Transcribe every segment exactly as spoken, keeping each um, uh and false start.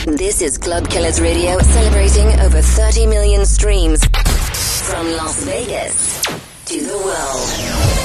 This is Club Killers Radio, celebrating over thirty million streams from Las Vegas to the world.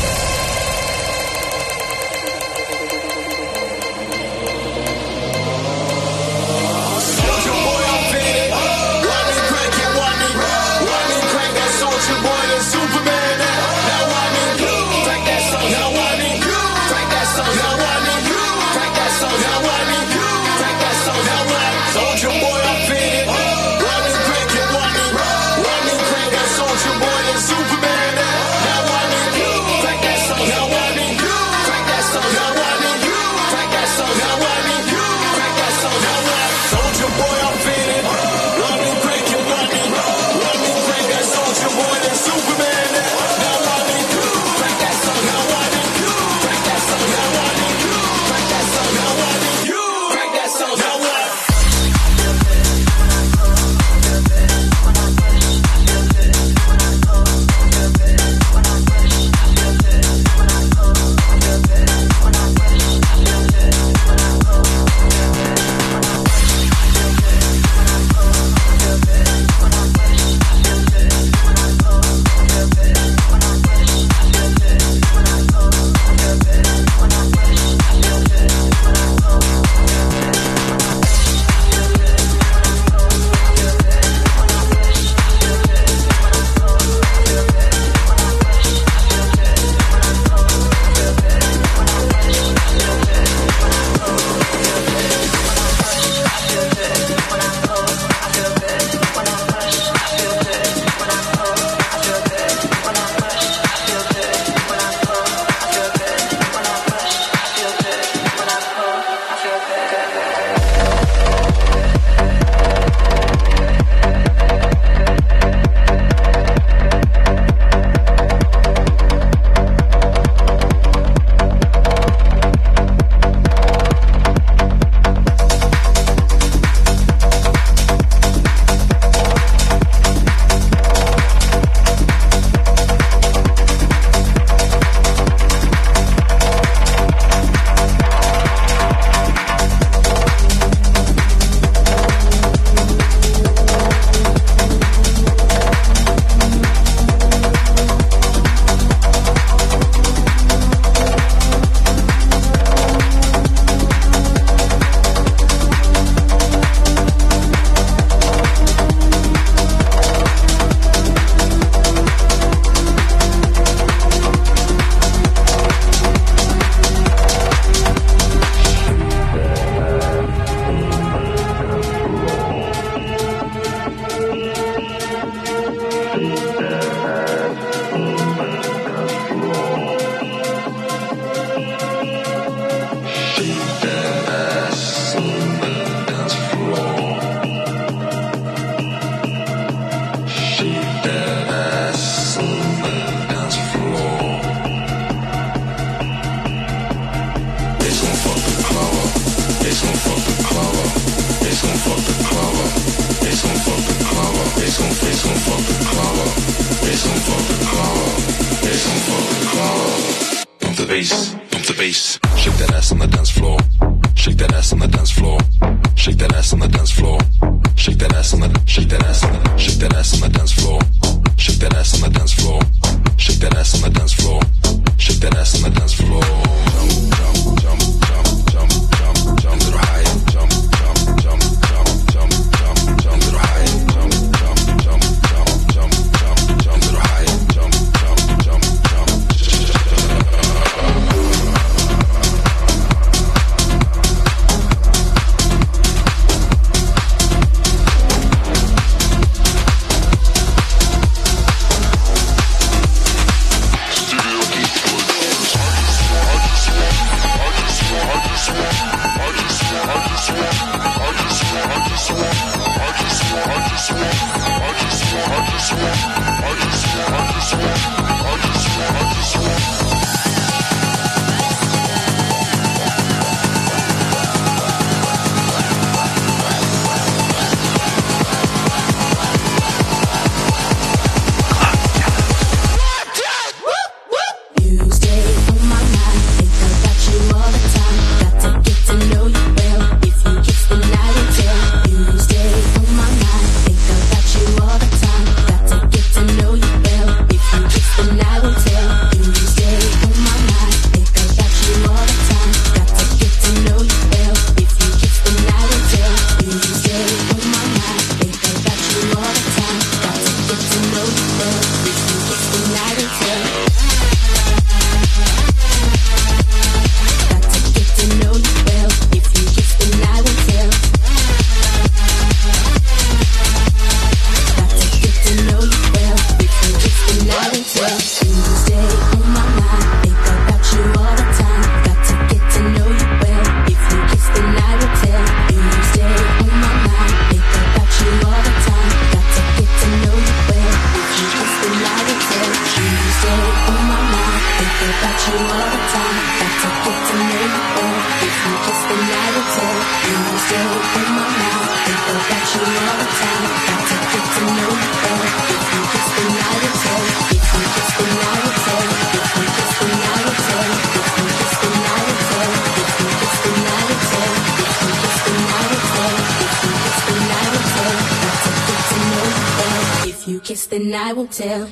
Kiss, then I will tell.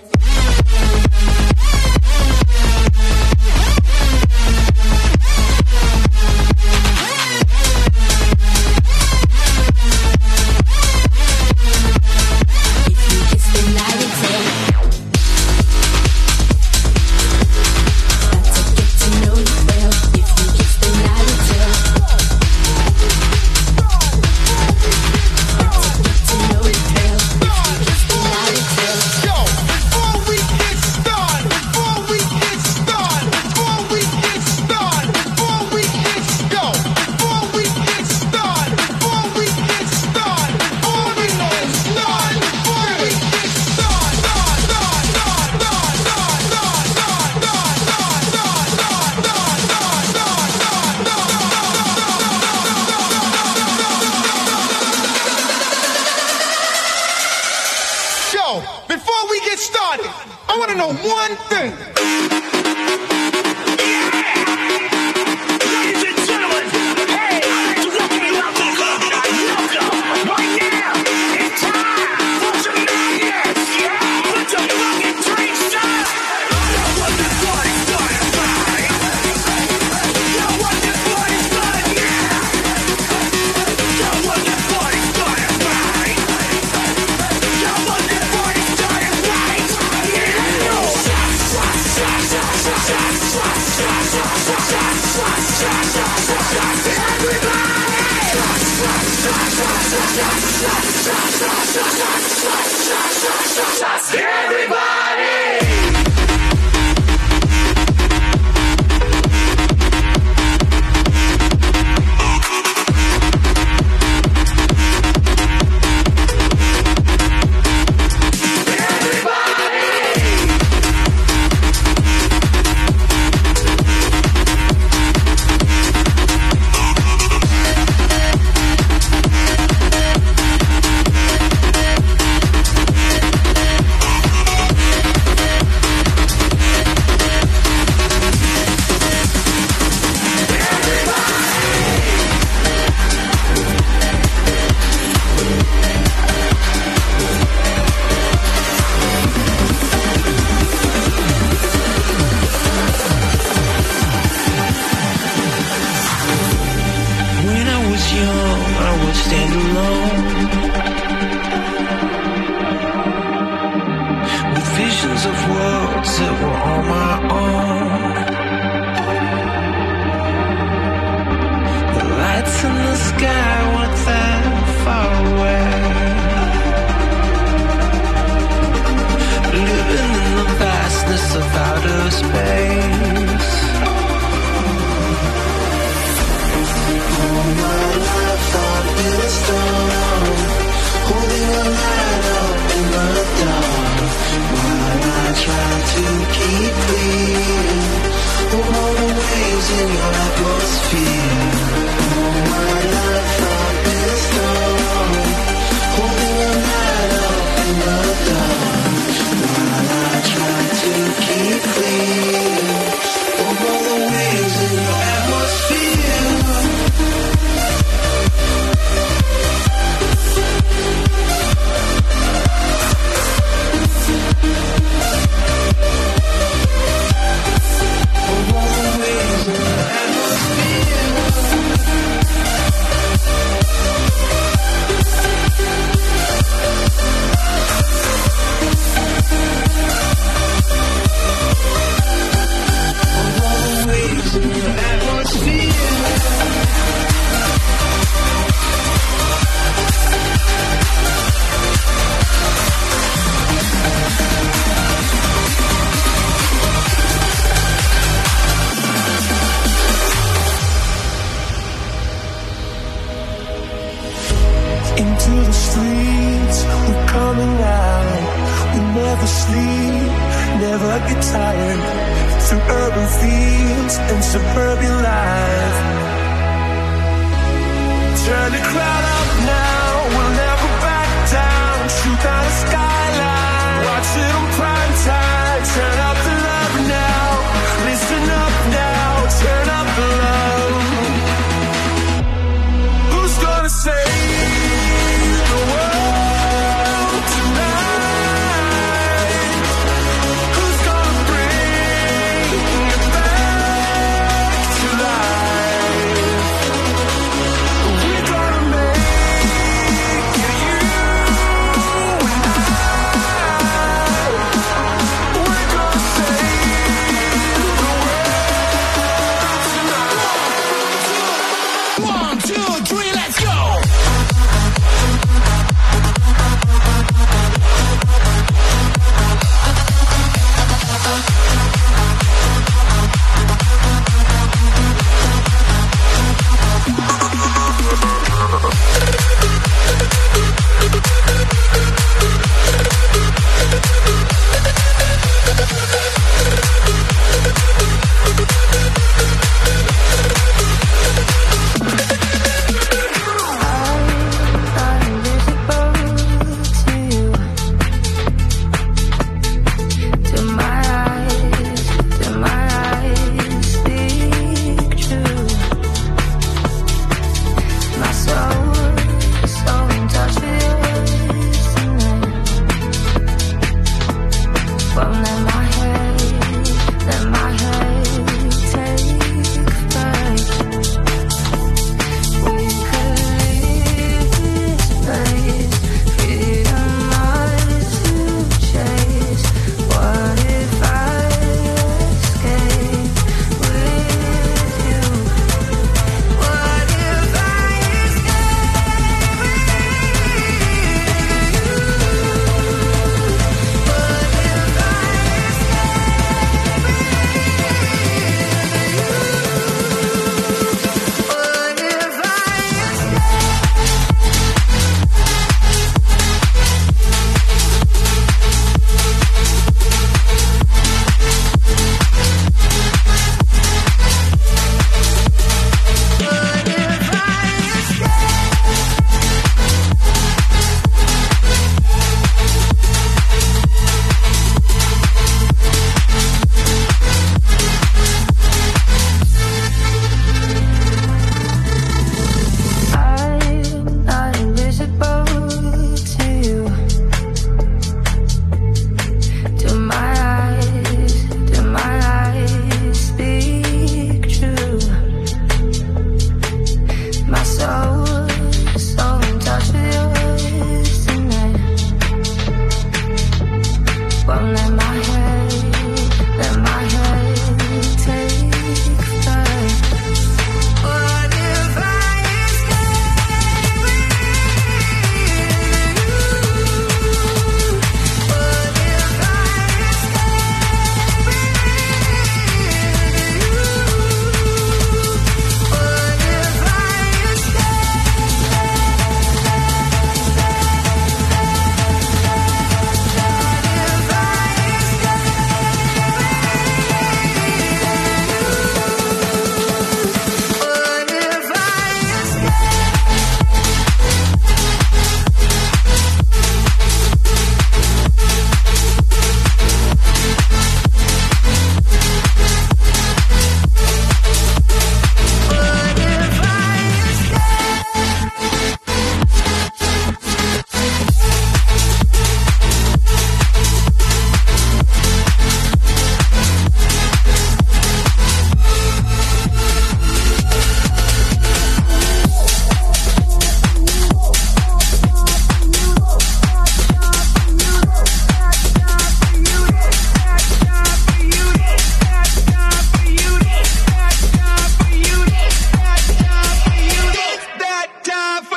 Into the streets, we're coming out. We never sleep, never get tired. Through urban fields and suburban life. Turn the crowd up now, we'll never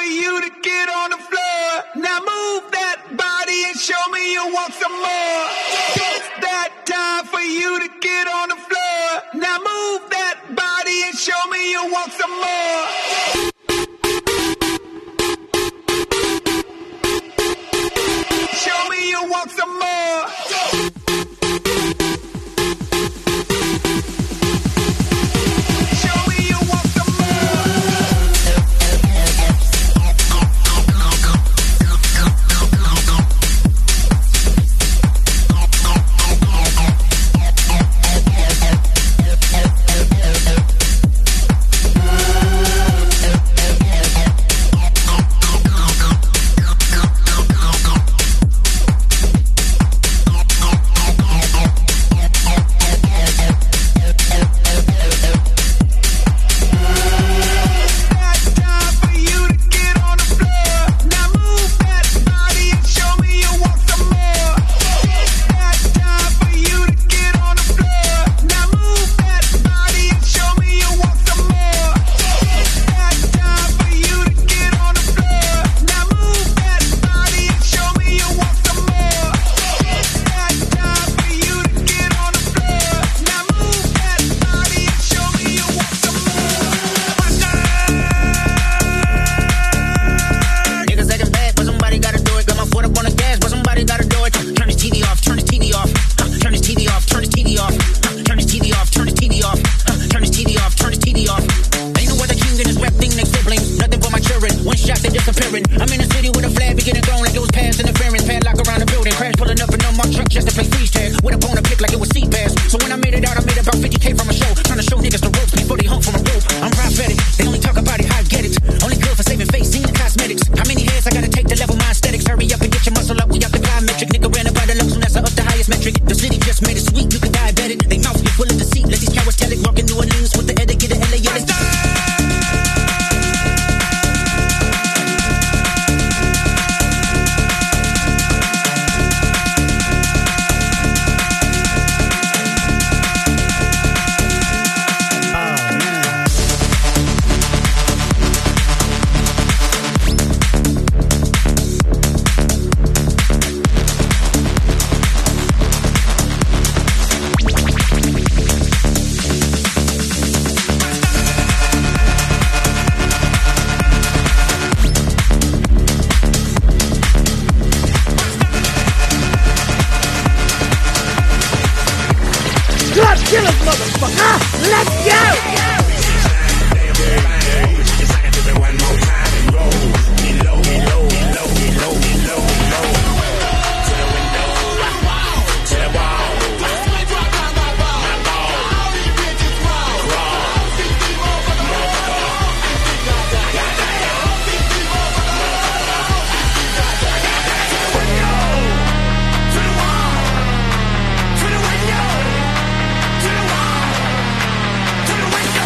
for you to get on the floor. Now move that body and show me you want some more. It's that time for you to get on the floor. Now move that body and show me you want some more. Show me you want some more. To the window!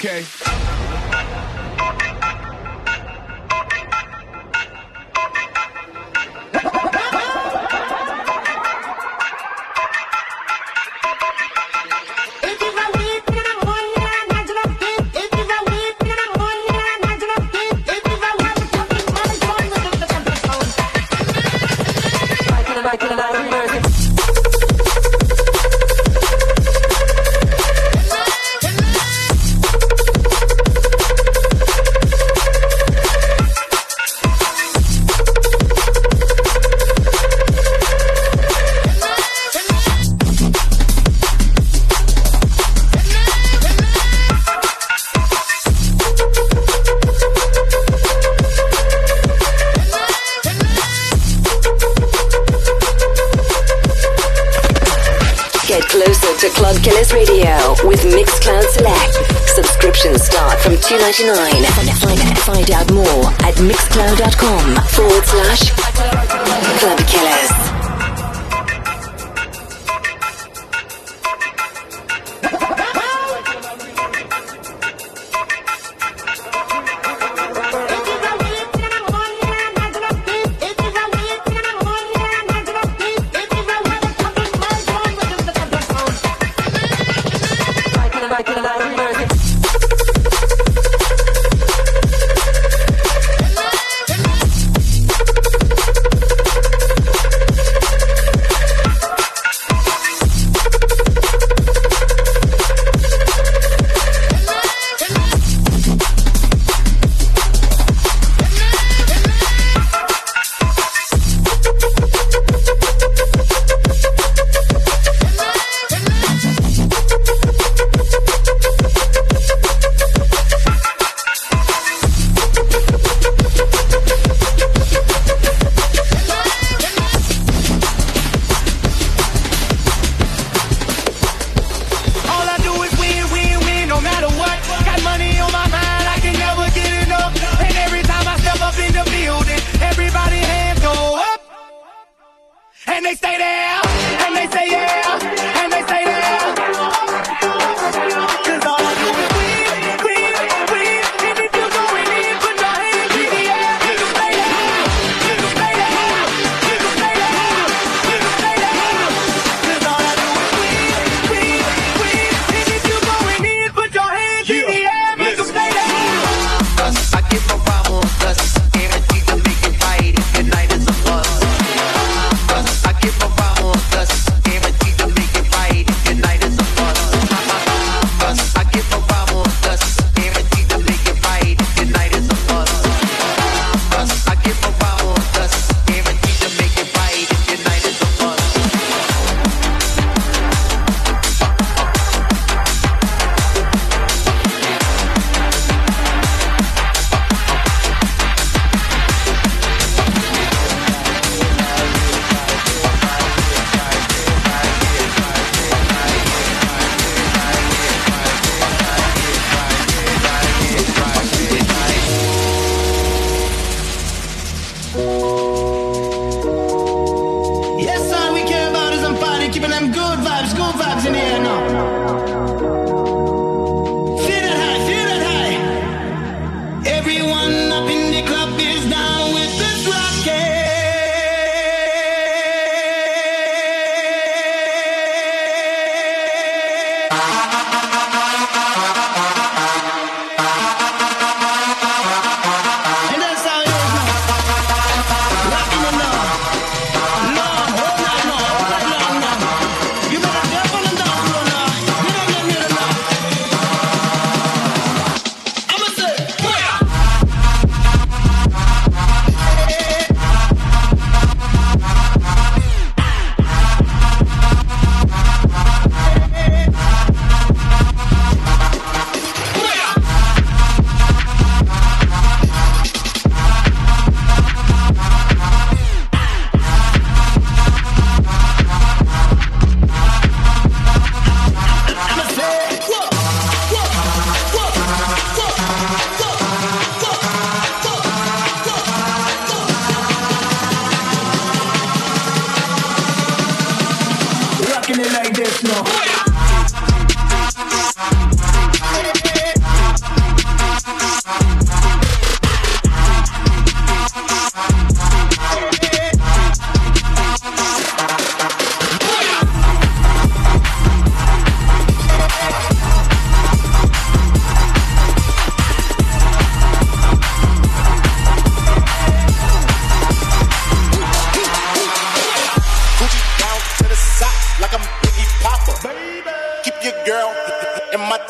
Okay. To Club Killers Radio with Mixcloud Select. Subscriptions start from two ninety-nine. Find, find out more at mixcloud.com forward slash Club Killers.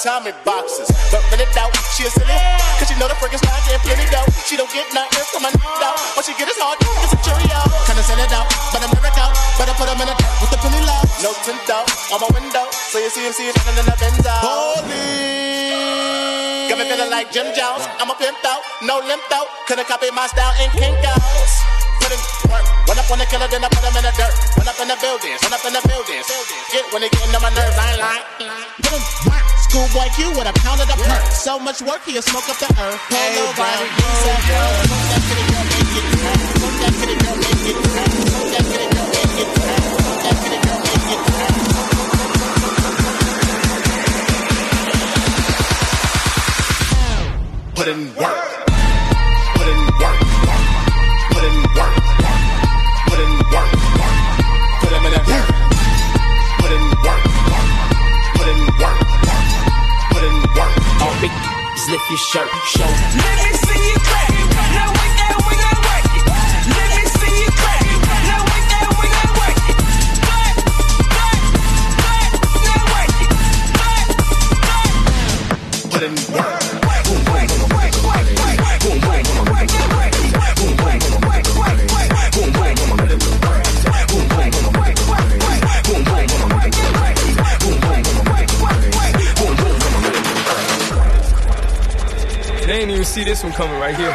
Tommy boxes. But when it out, she a silly. Cause she know the friggin' style getting plenty dough. She don't get nothing from my out. What she get is hard, it's a Cheerio. Kinda send it out, but I'm never out. Better put them in a dirt with the penny low. No tint out on my window. So you see him, see him shining in the Benzo. Holy. Got me feeling like Jim Jones. I'm a pimp out, no limp out. Couldn't copy my style in kink outs. Put in work. Run up on the killer, then I put him in the dirt. Run up in the buildings, run up in the buildings. Get when they getting on my nerves, I ain't lying. Put in work. Schoolboy Q with a pound of the perk. So much work, he'll smoke up the earth. Polo body, he's a girl. Smoke that kitty girl, make it hurt. Smoke that kitty girl, make it hurt. Smoke that kitty girl, make it hurt. Smoke that kitty girl, make it hurt. Put in work. Put in work. Put in work. Put in work. Put him in the dirt. Put in work. Put in work. Put in work. All big lift your shirt. Show. Let me see you crack. Now wait there, we gon' work it. Let me see you crack. Now wait there, we gon' work it. Clap, clap, clap. Now work it. Clap, clap. Put in work. They ain't even see this one coming right here.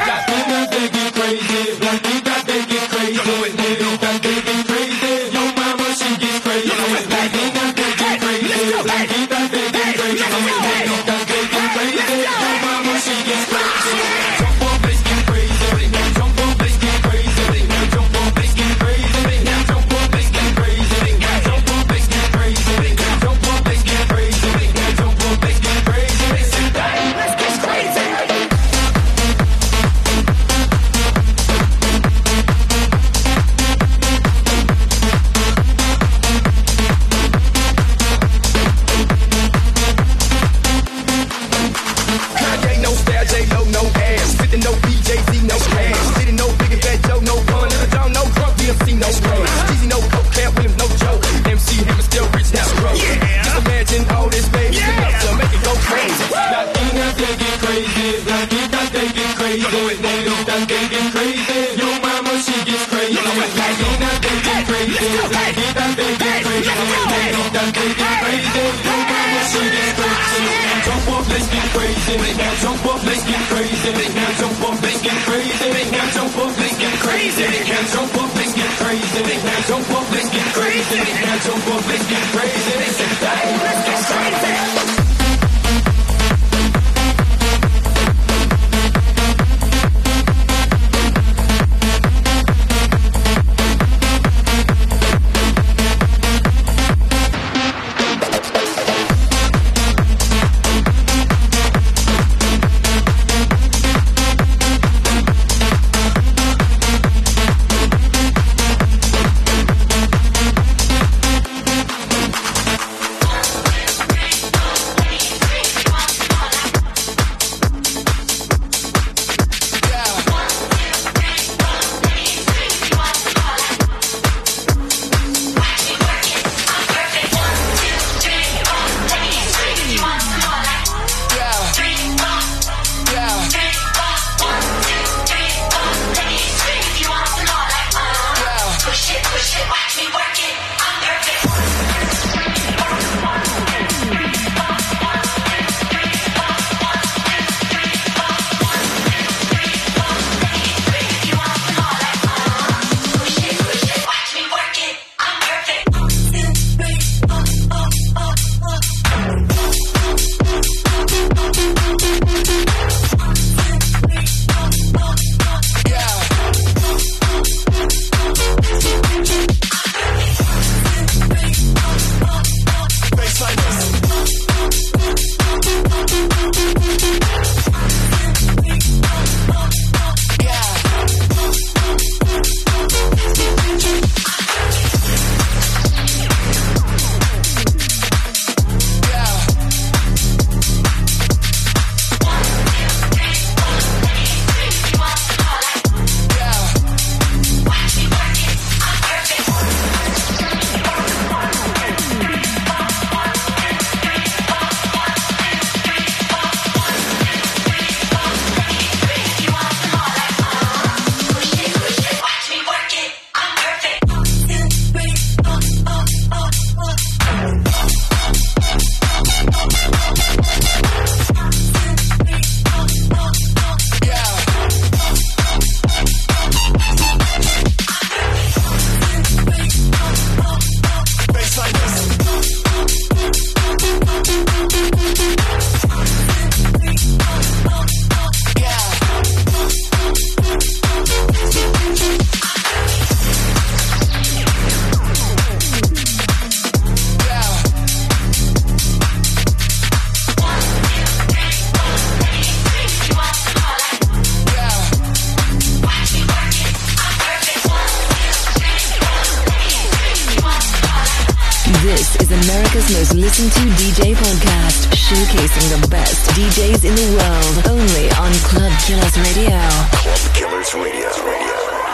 America's most listened to D J podcast, showcasing the best D Js in the world, only on Club Killers Radio. Club Killers Radio. Radio.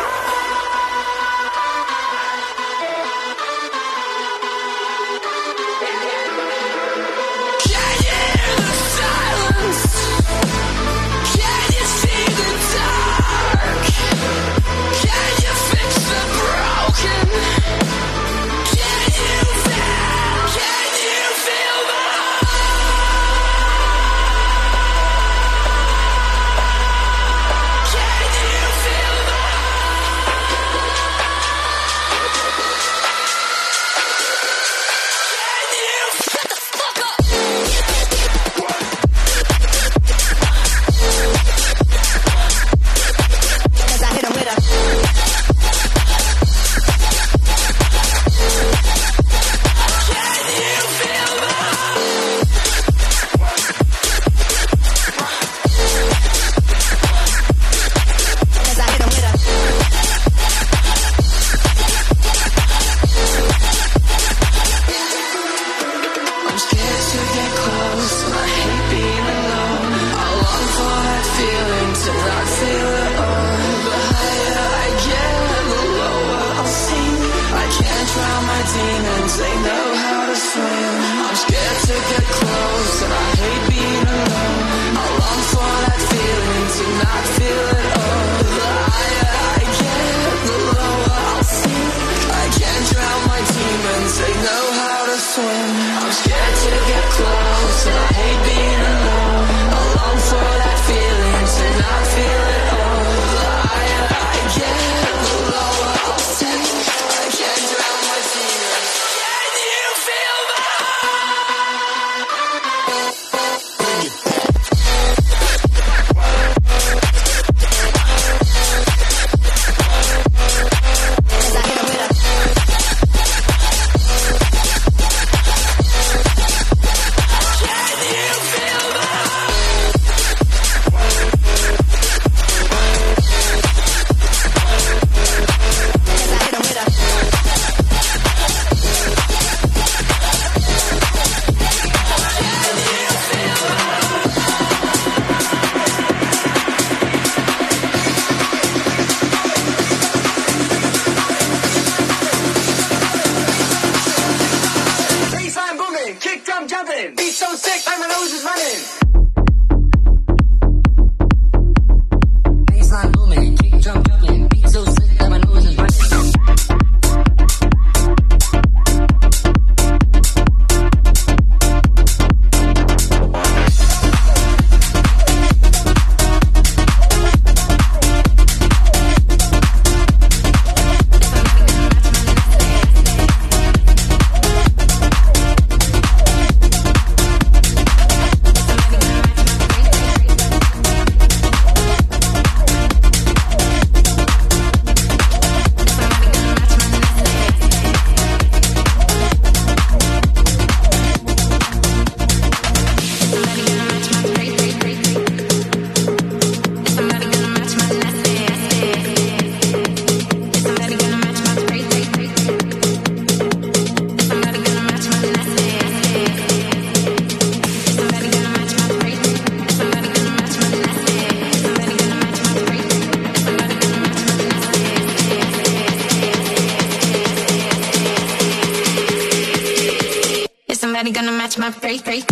Gonna match my face, face.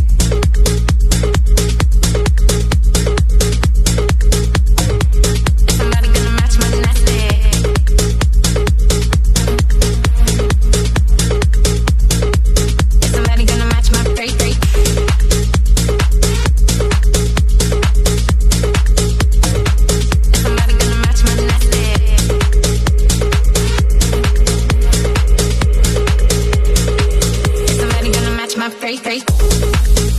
Somebody gonna match my nasty. Somebody gonna match my face, face. Somebody gonna match my nasty. Somebody gonna match my face, face.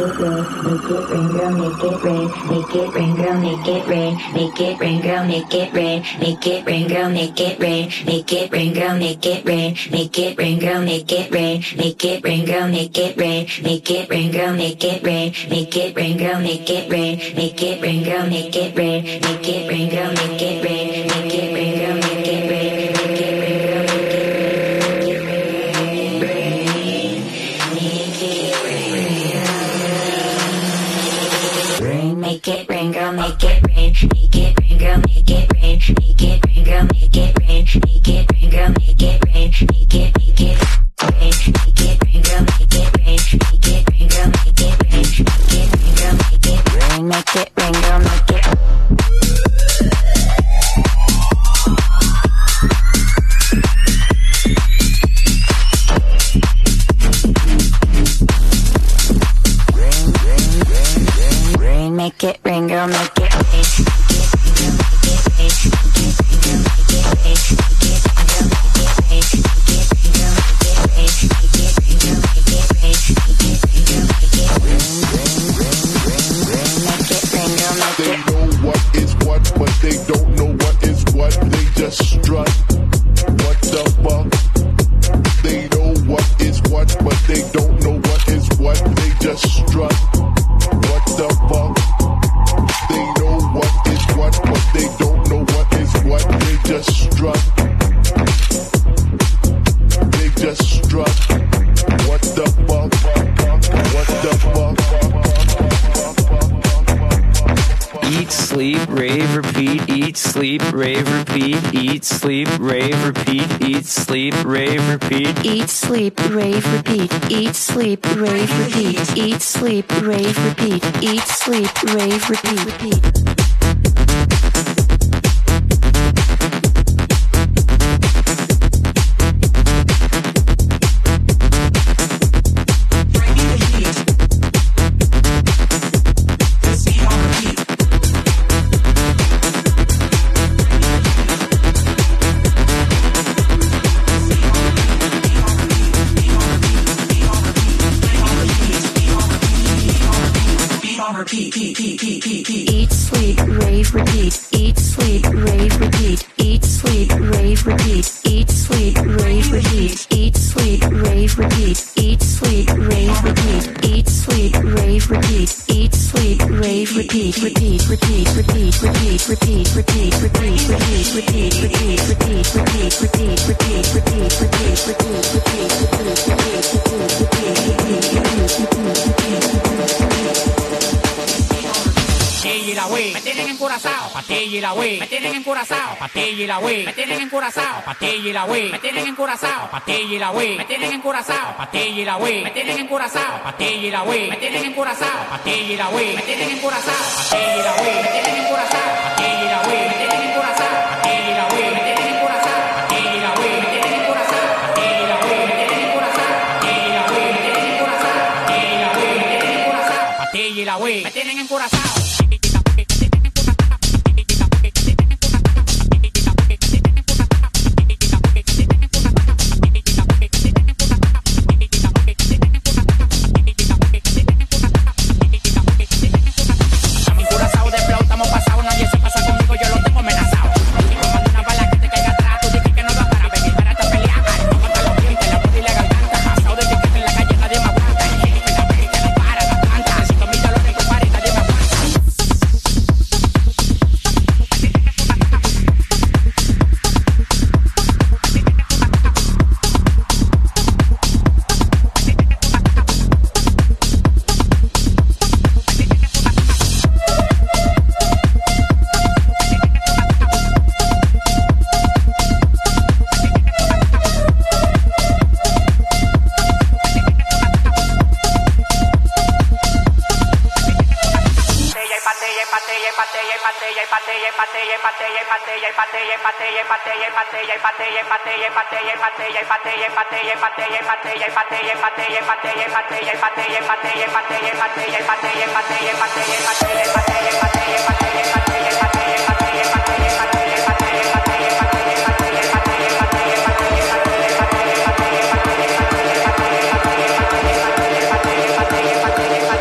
Patella,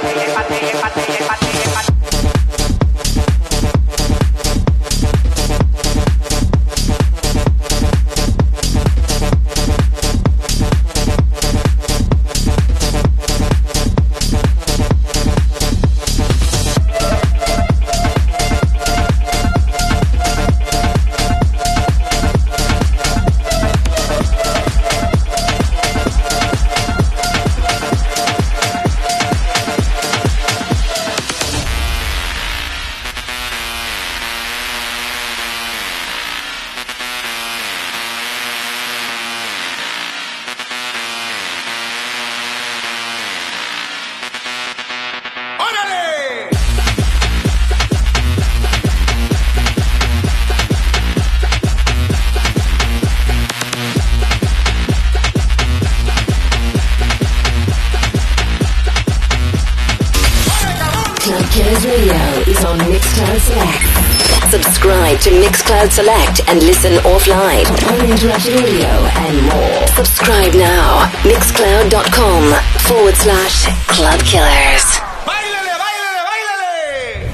Subscribe to Mixcloud Select and listen offline on interactive audio and more. Subscribe now. Mixcloud.com forward slash Club Killers. Báilale, báilale, báilale.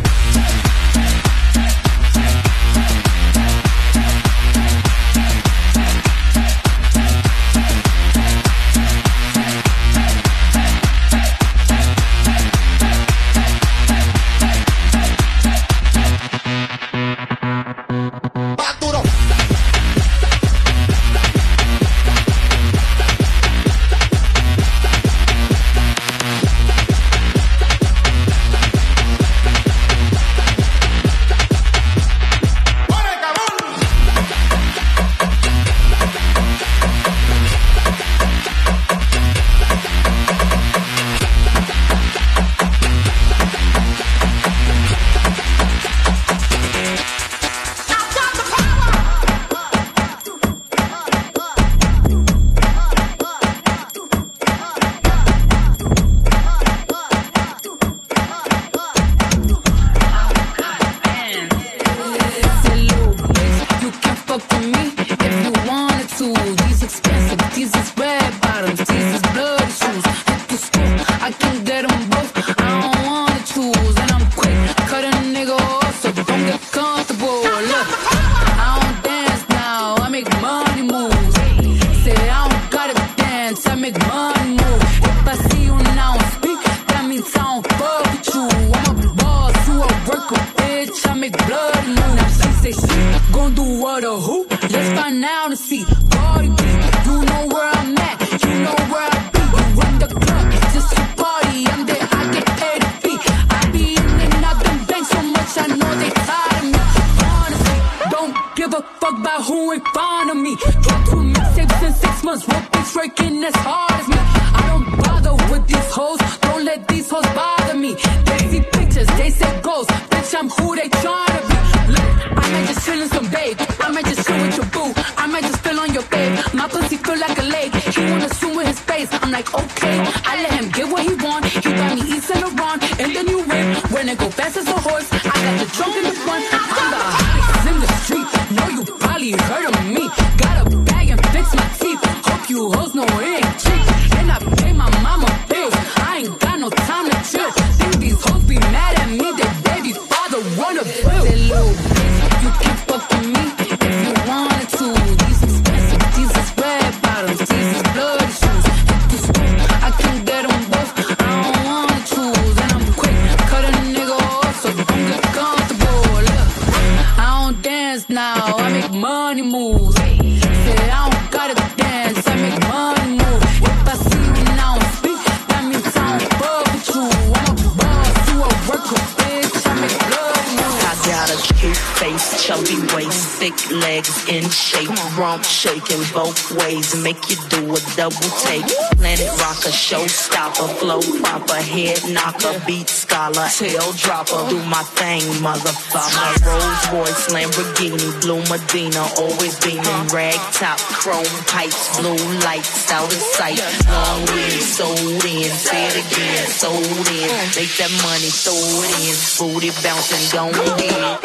Shaking both ways, make you do a double take. Planet rocker, showstopper, flow proper, head knocker, beat scholar, tail dropper. Do my thing, motherfucker. Rolls Royce, Lamborghini, blue Medina, always beaming. Rag top, chrome pipes, blue lights out of sight. Long weed, sold in, say it again, sold in. Make that money, throw it in, booty bouncing, gon' get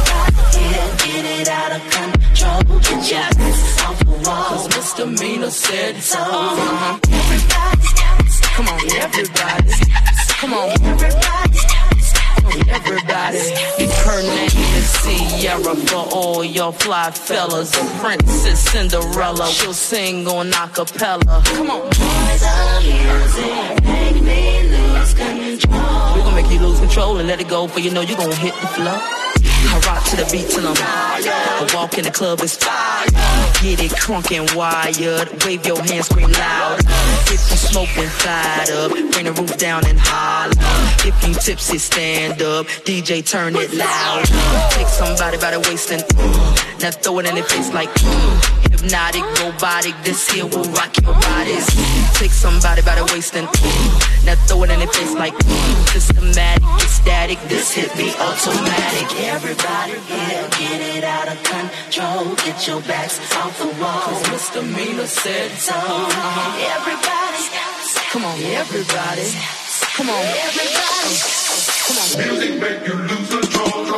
it. Get it out of control, get your ass off the wall. Cause misdemeanor said so. Uh-huh. Come on, everybody. Come on. Everybody. Everybody. Her name is Sierra for all your fly fellas. A princess Cinderella. She'll sing on acapella. Come on. Boys of music make me lose control. We're gonna make you lose control and let it go, for you know you're gonna hit the floor. I rock to the beat till I'm tired. I walk in the club, it's fire. Get it crunk and wired. Wave your hands, scream loud. If you smoking, fired up. Bring the roof down and holler. If you tipsy, stand up. D J, turn it loud. Take somebody by the waist and mm, now throw it in their face like mm. Hypnotic, robotic, this here will rock your bodies. Take somebody by the waist and mm, now throw it in their face like mm. Systematic, ecstatic, this hit be automatic. Everybody here, get it out of control. Get your backs off the wall, cause misdemeanor said so. Uh-huh. Everybody, come on, everybody. Come on, everybody. Come on. Music make you lose control.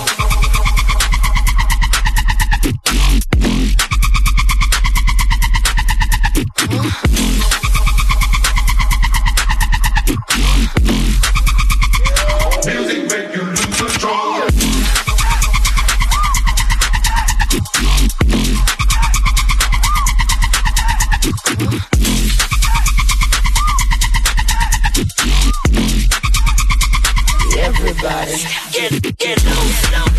Music make you lose control. Everybody, get get loose.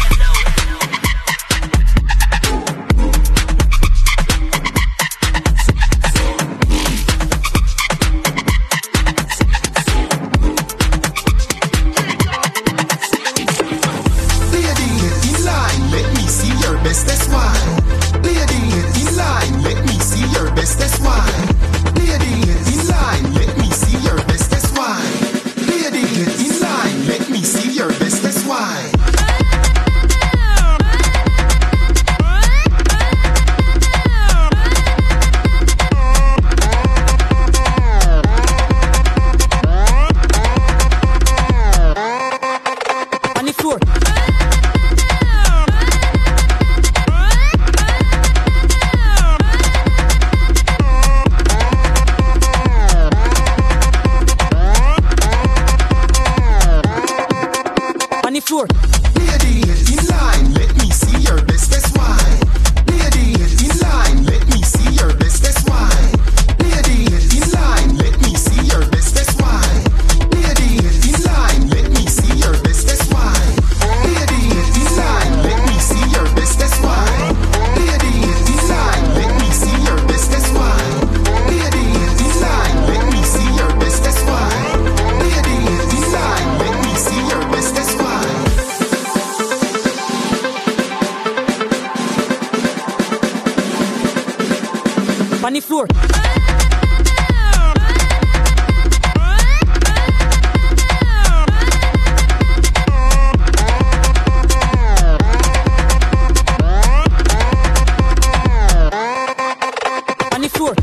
On the floor. On the floor.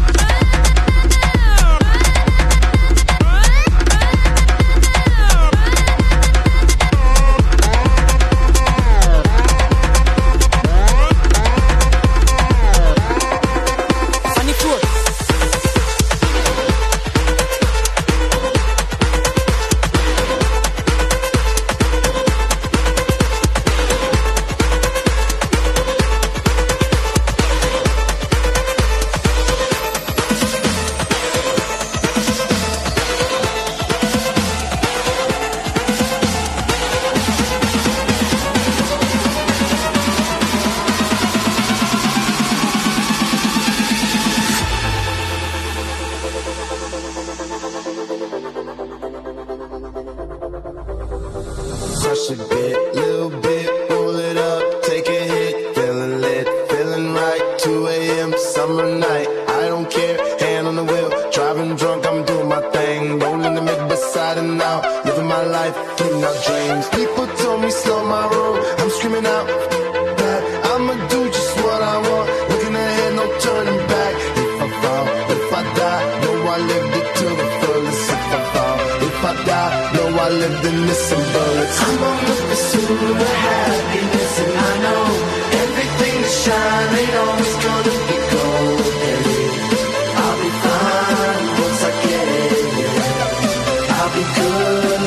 Crush a bit, little bit, roll it up, take a hit, feeling lit, feeling right, two a.m. summer night, I don't care, hand on the wheel, driving drunk, I'm doing my thing, rolling the mid beside and out, living my life, getting out dreams, people told me slow my roll, I'm screaming out, that I'ma do just what I want, looking ahead, no turning back, if I fall, if I die, know I lived it to the fullest, if I fall, if I die, know I lived in this and bullets. I'm on the pursuit of happiness, and I know everything that shines ain't always gonna be gold. I'll be fine once I get it. I'll be good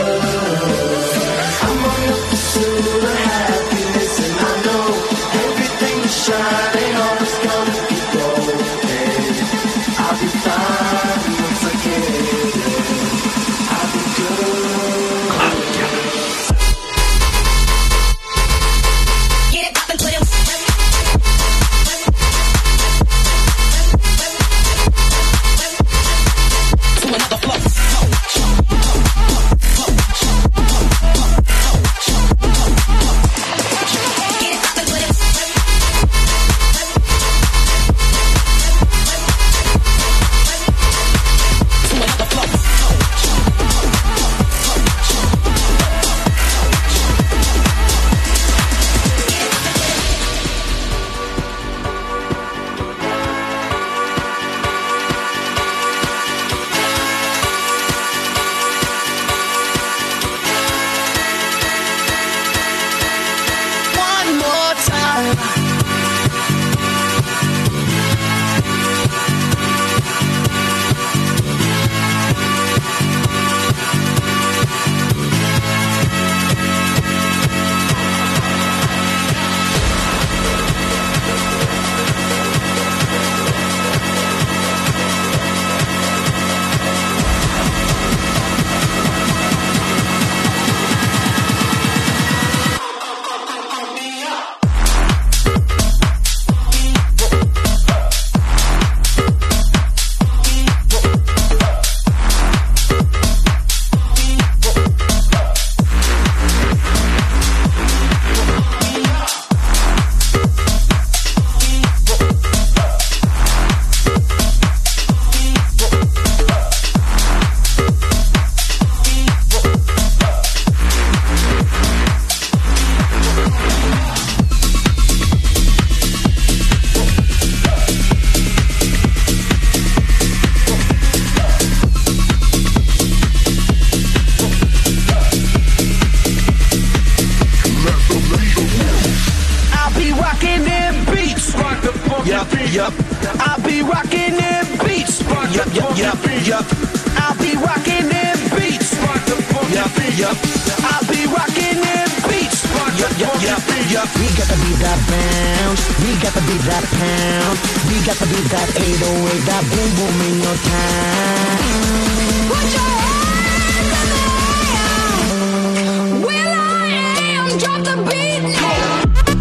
yup. I'll be rocking them beats. Yup, yup, yup, yup. I'll be rocking them beats. Yup, yup. I'll be rocking them beats. Yup, yup, yup, yup. We got to beat that bounce. We got to beat that pound. We got to beat that eight oh eight, that boom boom in your town. Put your hands in the air. Will I am, drop the beat now.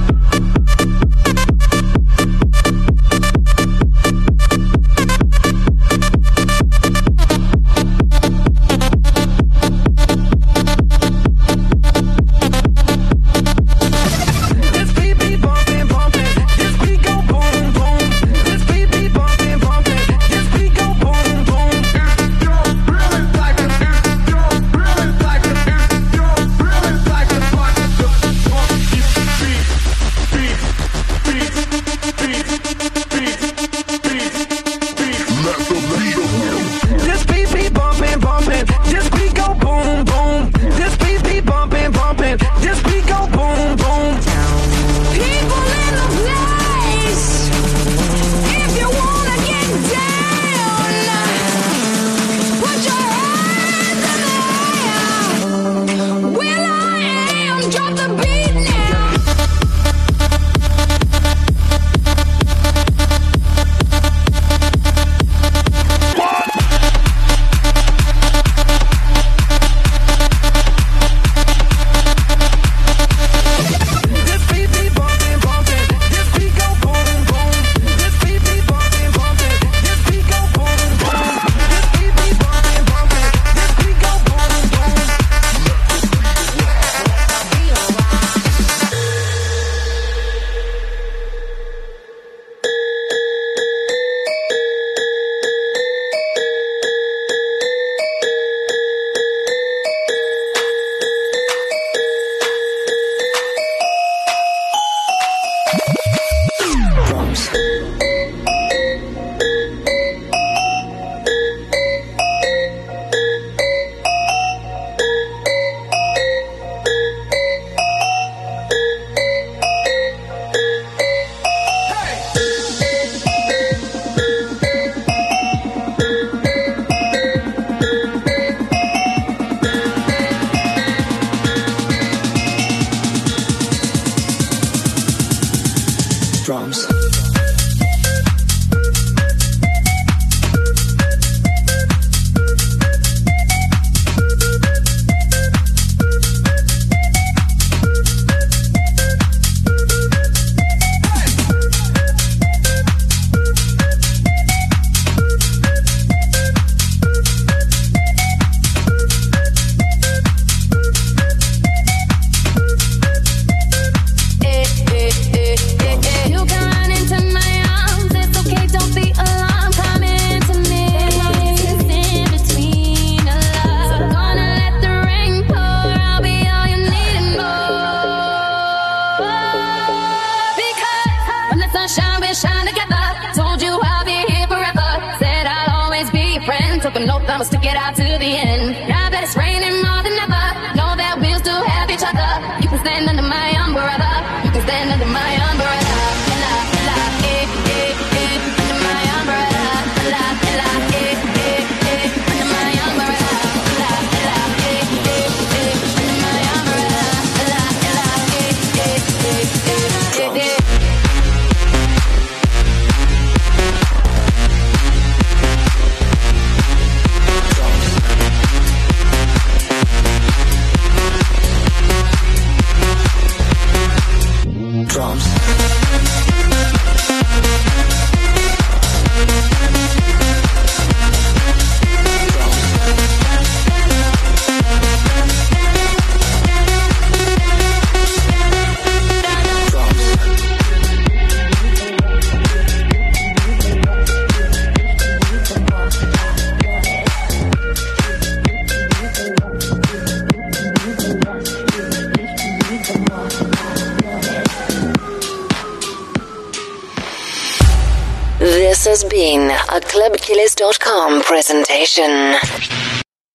Drums. Took a note, I'ma stick it out to the end. Now that it's raining more than ever, know that we'll still have each other. You can stand under my umbrella. You can stand under my umbrella. La, la, eh, eh, eh, under my umbrella. La, la, eh, eh, eh, under my umbrella. La, la, eh, eh, eh, under my umbrella. La, la, eh, eh, eh, eh, eh, eh. Drums. This has been a club killers dot com presentation.